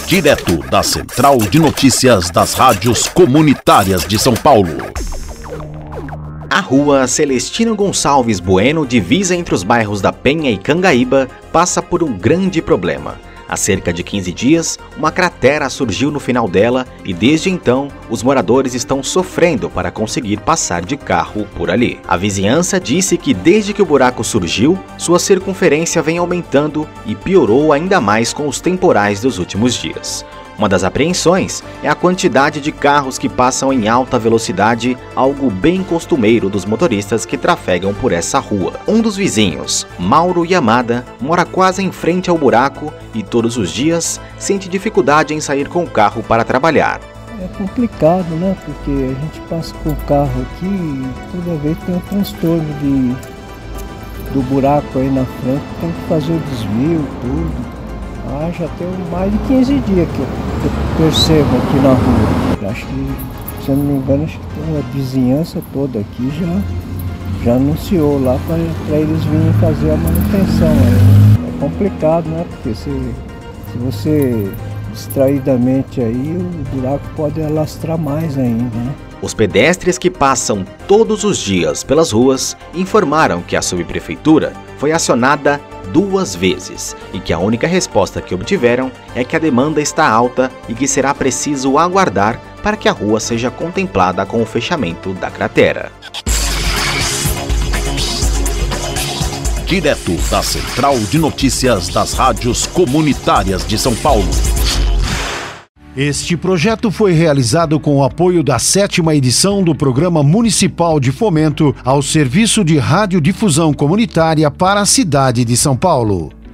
Direto da Central de Notícias das Rádios Comunitárias de São Paulo. A rua Celestino Gonçalves Bueno, divisa entre os bairros da Penha e Cangaíba, passa por um grande problema. Há cerca de 15 dias, uma cratera surgiu no final dela e desde então, os moradores estão sofrendo para conseguir passar de carro por ali. A vizinhança disse que desde que o buraco surgiu, sua circunferência vem aumentando e piorou ainda mais com os temporais dos últimos dias. Uma das apreensões é a quantidade de carros que passam em alta velocidade, algo bem costumeiro dos motoristas que trafegam por essa rua. Um dos vizinhos, Mauro Yamada, mora quase em frente ao buraco e todos os dias sente dificuldade em sair com o carro para trabalhar. É complicado, né? Porque a gente passa com o carro aqui e toda vez tem um transtorno do buraco aí na frente, tem que fazer o desvio, tudo. Já tem mais de 15 dias que eu percebo aqui na rua. Acho que, se eu não me engano, acho que a vizinhança toda aqui já anunciou lá para eles virem fazer a manutenção. É complicado, né? Porque se você distraidamente aí, o buraco pode alastrar mais ainda, né? Os pedestres que passam todos os dias pelas ruas informaram que a subprefeitura foi acionada 2 vezes e que a única resposta que obtiveram é que a demanda está alta e que será preciso aguardar para que a rua seja contemplada com o fechamento da cratera. Direto da Central de Notícias das Rádios Comunitárias de São Paulo. Este projeto foi realizado com o apoio da 7ª edição do Programa Municipal de Fomento ao Serviço de Radiodifusão Comunitária para a cidade de São Paulo.